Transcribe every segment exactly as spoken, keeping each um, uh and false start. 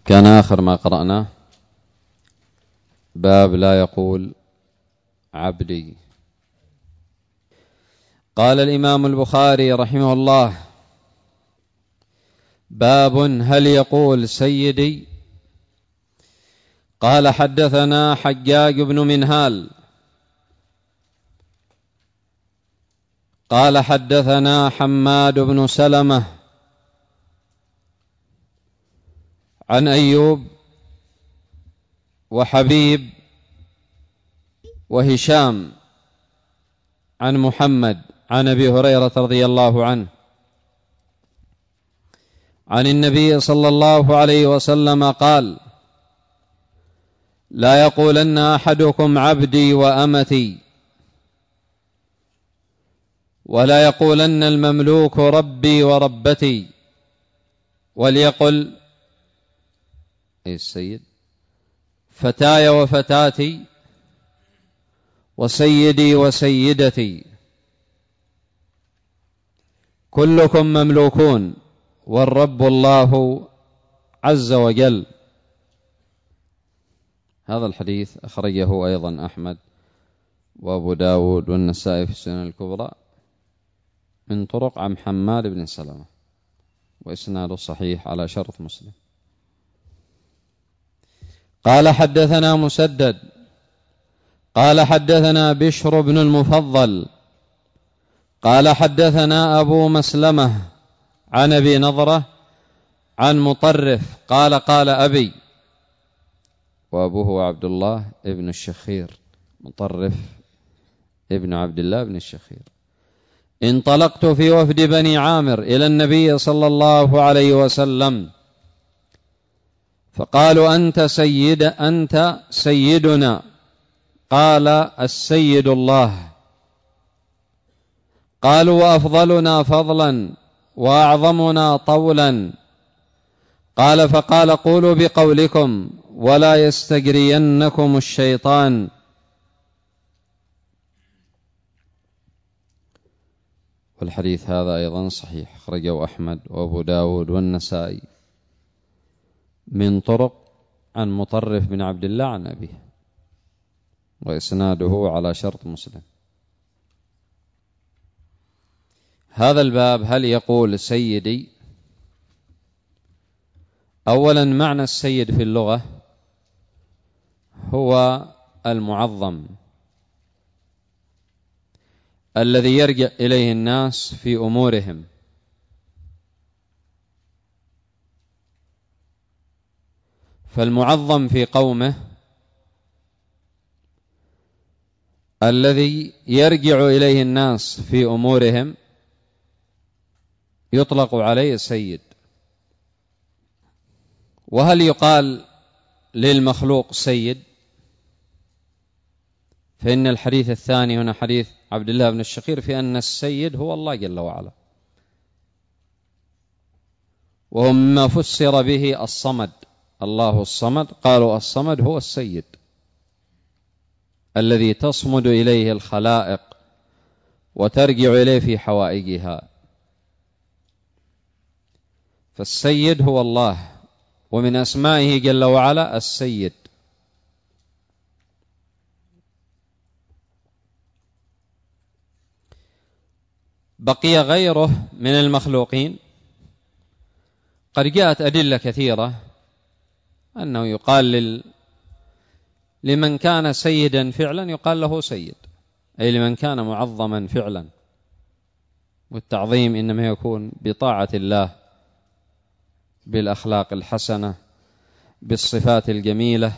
كان آخر ما قرأناه باب لا يقول عبدي. قال الإمام البخاري رحمه الله: باب هل يقول سيدي؟ قال: حدثنا حجاج بن منهال قال حدثنا حماد بن سلمة عن أيوب وحبيب وهشام عن محمد عن أبي هريرة رضي الله عنه عن النبي صلى الله عليه وسلم قال: لا يقولن أحدكم عبدي وأمتي، ولا يقولن المملوك ربي وربتي، وليقل أي السيد فتاي وفتاتي وسيدي وسيدتي، كلكم مملوكون والرب الله عز وجل. هذا الحديث أخرجه أيضا أحمد وأبو داود والنسائي في السنن الكبرى من طرق عن حماد بن سلمة، وإسناده صحيح على شرط مسلم. قال: حدثنا مسدد قال حدثنا بشر بن المفضل قال حدثنا أبو مسلمة عن أبي نضرة عن مطرف قال: قال أبي، وأبوه عبد الله ابن الشخير، مطرف ابن عبد الله بن الشخير: انطلقت في وفد بني عامر إلى النبي صلى الله عليه وسلم، فقالوا: أنت سيد أنت سيدنا. قال: السيد الله. قالوا: وأفضلنا فضلا وأعظمنا طولا. قال: فقال: قولوا بقولكم ولا يستجرينكم الشيطان. والحديث هذا أيضا صحيح، أخرجه أحمد وأبو داود والنسائي من طرق عن مطرف بن عبد الله عن أبيه، وإسناده على شرط مسلم. هذا الباب هل يقول سيدي؟ أولا، معنى السيد في اللغة هو المعظم الذي يرجع إليه الناس في أمورهم، فالمعظم في قومه الذي يرجع إليه الناس في أمورهم يطلق عليه سيد. وهل يقال للمخلوق سيد؟ فإن الحديث الثاني هنا حديث عبد الله بن الشخير في أن السيد هو الله جل وعلا، وهو مما فسر به الصمد، الله الصمد، قالوا الصمد هو السيد الذي تصمد إليه الخلائق وترجع إليه في حوائجها. فالسيد هو الله، ومن أسمائه جل وعلا السيد. بقي غيره من المخلوقين، قد جاءت أدلة كثيرة أنه يقال لل... لمن كان سيدا فعلا يقال له سيد، أي لمن كان معظما فعلا. والتعظيم إنما يكون بطاعة الله، بالأخلاق الحسنة، بالصفات الجميلة.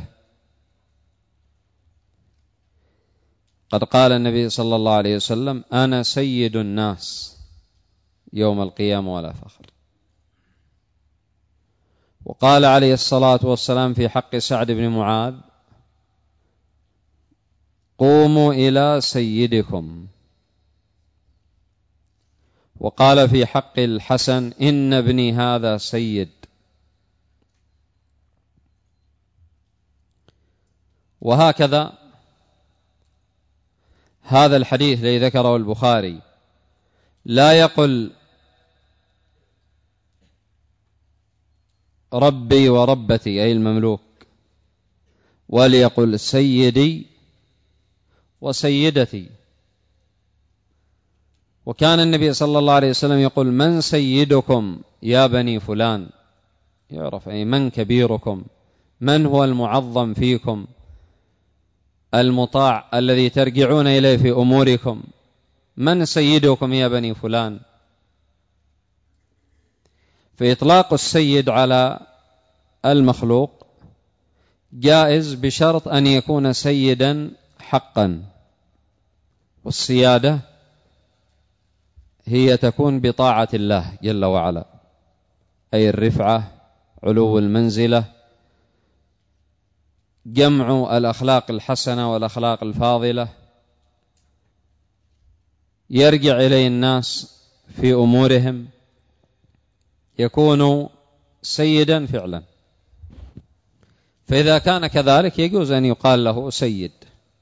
قد قال النبي صلى الله عليه وسلم: أنا سيد الناس يوم القيامة ولا فخر. وقال عليه الصلاة والسلام في حق سعد بن معاذ: قوموا إلى سيدكم. وقال في حق الحسن: إن ابني هذا سيد. وهكذا هذا الحديث الذي ذكره البخاري: لا يقل ربي وربتي أي المملوك، وليقل سيدي وسيدتي. وكان النبي صلى الله عليه وسلم يقول من سيدكم يا بني فلان، يعرف أي من كبيركم، من هو المعظم فيكم المطاع الذي ترجعون إليه في أموركم، من سيدكم يا بني فلان. فإطلاق السيد على المخلوق جائز بشرط أن يكون سيدا حقا، والسيادة هي تكون بطاعة الله جل وعلا، أي الرفعة، علو المنزلة، جمع الأخلاق الحسنة والأخلاق الفاضلة، يرجع إليه الناس في أمورهم، يكون سيدا فعلا. فإذا كان كذلك يجوز أن يقال له سيد.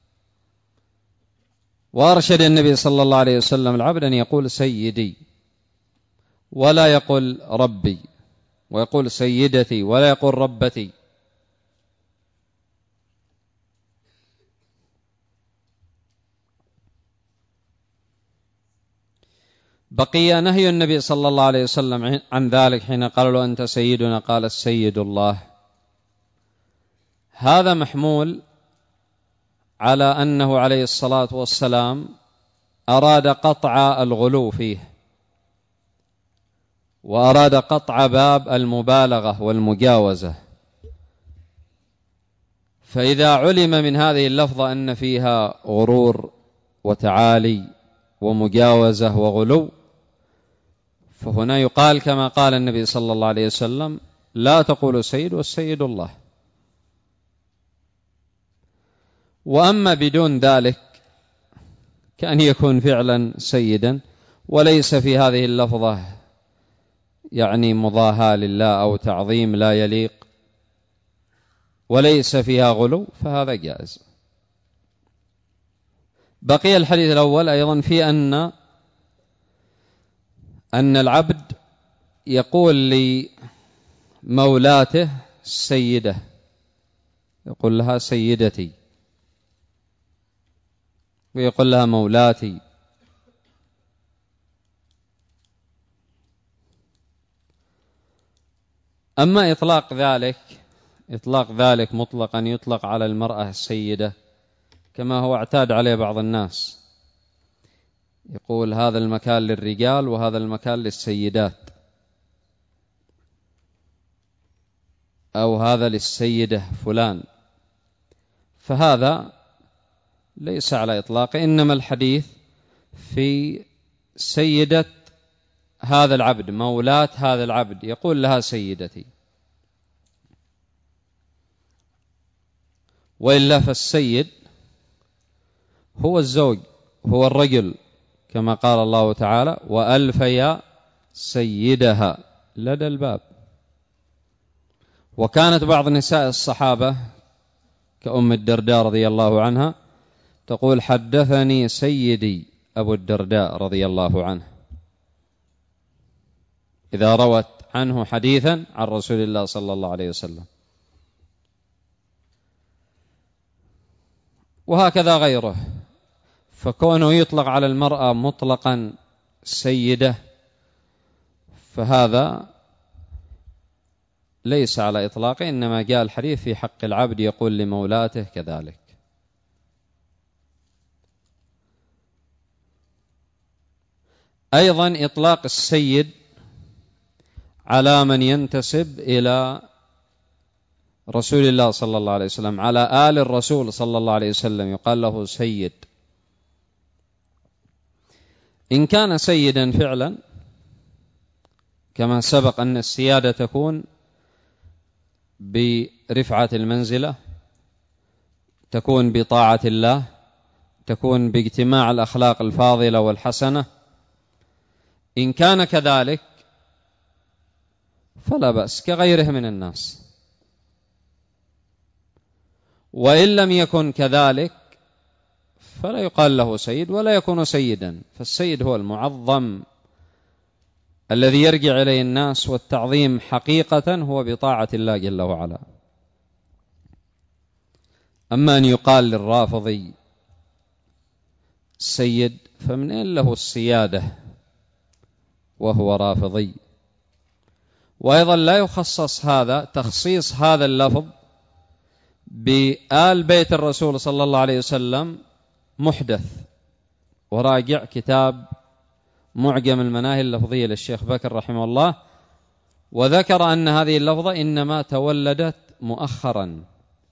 وأرشد النبي صلى الله عليه وسلم العبد أن يقول سيدي ولا يقول ربي، ويقول سيدتي ولا يقول ربتي. بقي نهي النبي صلى الله عليه وسلم عن ذلك حين قال له أنت سيدنا، قال السيد الله. هذا محمول على أنه عليه الصلاة والسلام أراد قطع الغلو فيه، وأراد قطع باب المبالغة والمجاوزة. فإذا علم من هذه اللفظة أن فيها غرور وتعالي ومجاوزة وغلو، فهنا يقال كما قال النبي صلى الله عليه وسلم لا تقولوا سيد والسيد الله. وأما بدون ذلك كأن يكون فعلا سيدا وليس في هذه اللفظة يعني مضاهاة لله أو تعظيم لا يليق، وليس فيها غلو، فهذا جائز. بقي الحديث الأول أيضا في أن أن العبد يقول لمولاته سيدة، يقول لها سيدتي، ويقول لها مولاتي. أما إطلاق ذلك إطلاق ذلك مطلقا يطلق على المرأة السيدة كما هو اعتاد عليه بعض الناس، يقول هذا المكان للرجال وهذا المكان للسيدات، أو هذا للسيدة فلان، فهذا ليس على إطلاقه، إنما الحديث في سيدة هذا العبد، مولاة هذا العبد، يقول لها سيدتي. وإلا فالسيد هو الزوج، هو الرجل، كما قال الله تعالى وألفيا سيدها لدى الباب. وكانت بعض نساء الصحابة كأم الدرداء رضي الله عنها تقول حدثني سيدي أبو الدرداء رضي الله عنه، إذا روت عنه حديثا عن رسول الله صلى الله عليه وسلم. وهكذا غيره. فكونه يطلق على المرأة مطلقا سيدة فهذا ليس على إطلاقه، إنما جاء الحديث في حق العبد يقول لمولاته كذلك. أيضا إطلاق السيد على من ينتسب إلى رسول الله صلى الله عليه وسلم، على آل الرسول صلى الله عليه وسلم يقال له سيد. إن كان سيدا فعلا كما سبق أن السيادة تكون برفعة المنزلة، تكون بطاعة الله، تكون باجتماع الأخلاق الفاضلة والحسنة، إن كان كذلك فلا بأس كغيره من الناس. وإن لم يكن كذلك فلا يقال له سيد ولا يكون سيدا، فالسيد هو المعظم الذي يرجع إليه الناس، والتعظيم حقيقة هو بطاعة الله جل وعلا. أما أن يقال للرافضي سيد، فمن أين له السيادة وهو رافضي؟ وأيضا لا يخصص هذا تخصيص هذا اللفظ بآل بيت الرسول صلى الله عليه وسلم محدث. وراجع كتاب معجم المناهي اللفظية للشيخ بكر رحمه الله، وذكر أن هذه اللفظة إنما تولدت مؤخرا،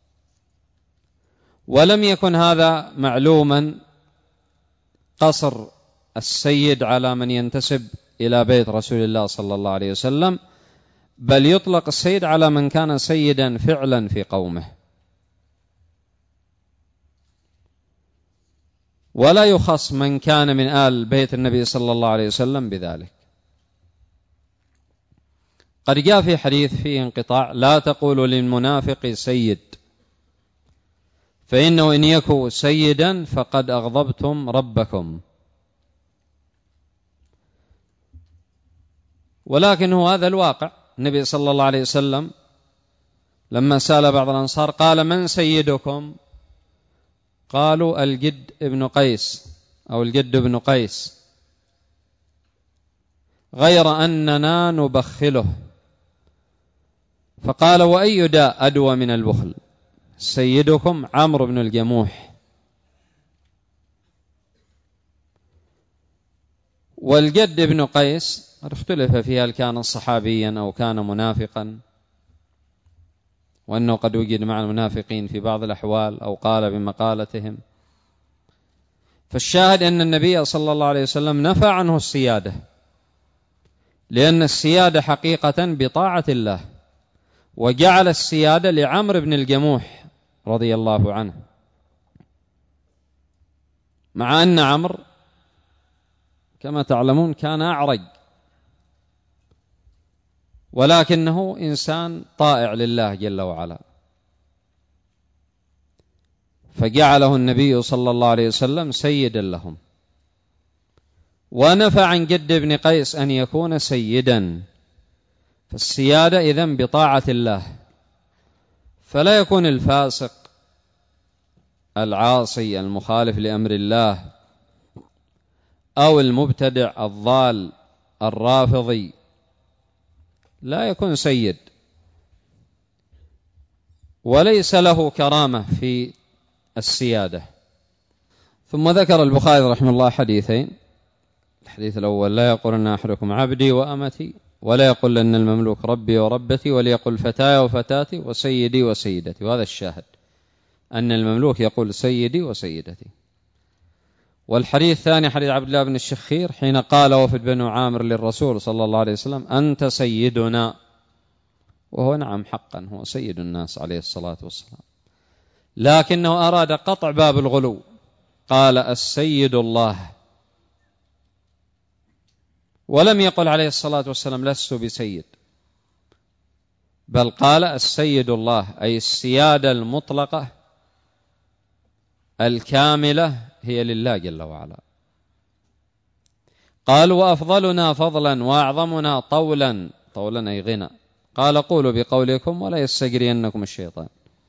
ولم يكن هذا معلوما قصر السيد على من ينتسب إلى بيت رسول الله صلى الله عليه وسلم، بل يطلق السيد على من كان سيدا فعلا في قومه، ولا يخص من كان من آل بيت النبي صلى الله عليه وسلم بذلك. قد جاء في حديث فيه انقطاع: لا تقولوا للمنافق سيد، فإنه إن يكن سيدا فقد أغضبتم ربكم. ولكن هو هذا الواقع. النبي صلى الله عليه وسلم لما سأل بعض الأنصار قال: من سيدكم؟ قالوا: الجد ابن قيس أو الجد ابن قيس، غير أننا نبخله. فقال: وأي داء أدوى من البخل؟ سيدكم عمرو بن الجموح. والجد ابن قيس اختلف فيها هل كان صحابيا أو كان منافقا، وأنه قد وجد مع المنافقين في بعض الأحوال أو قال بمقالتهم. فالشاهد أن النبي صلى الله عليه وسلم نفى عنه السيادة، لأن السيادة حقيقة بطاعة الله، وجعل السيادة لعمرو بن الجموح رضي الله عنه، مع أن عمرو كما تعلمون كان أعرج، ولكنه إنسان طائع لله جل وعلا، فجعله النبي صلى الله عليه وسلم سيدا لهم. ونفى عن جد ابن قيس أن يكون سيدا، فالسيادة إذن بطاعة الله، فلا يكون الفاسق العاصي المخالف لأمر الله أو المبتدع الضال الرافضي لا يكون سيد، وليس له كرامة في السيادة. ثم ذكر البخاري رحمه الله حديثين. الحديث الأول: لا يقولن أحدكم عبدي وأمتي، ولا يقول أن المملوك ربي وربتي، وليقل فتاي وفتاتي وسيدي وسيدتي. وهذا الشاهد، أن المملوك يقول سيدي وسيدتي. والحديث الثاني حديث عبد الله بن الشخير حين قال وفد بنو عامر للرسول صلى الله عليه وسلم: أنت سيدنا، وهو نعم حقا هو سيد الناس عليه الصلاة والسلام، لكنه أراد قطع باب الغلو، قال: السيد الله، ولم يقل عليه الصلاة والسلام لست بسيد، بل قال السيد الله، أي السيادة المطلقة الكاملة هي لله جل وعلا. قال: وأفضلنا فضلا وأعظمنا طولا، طولا أي غنى، قال: قولوا بقولكم ولا يستجرينكم الشيطان،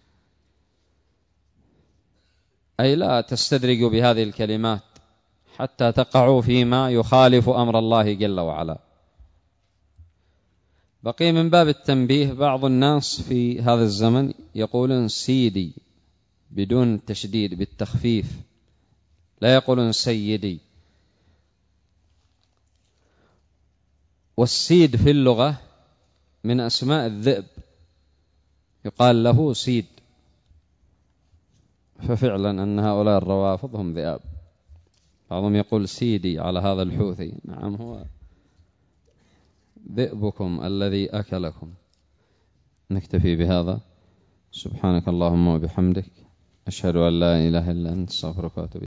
أي لا تستدرجوا بهذه الكلمات حتى تقعوا فيما يخالف أمر الله جل وعلا. بقي من باب التنبيه، بعض الناس في هذا الزمن يقولون سيدي بدون تشديد، بالتخفيف، لا يقولون سيدي. والسيد في اللغة من أسماء الذئب، يقال له سيد، ففعلا أن هؤلاء الروافض هم ذئاب. بعضهم يقول سيدي على هذا الحوثي، نعم هو ذئبكم الذي أكلكم. نكتفي بهذا. سبحانك اللهم وبحمدك، أشهد أن لا إله إلا أنت، استغفرك وأتوب إليك.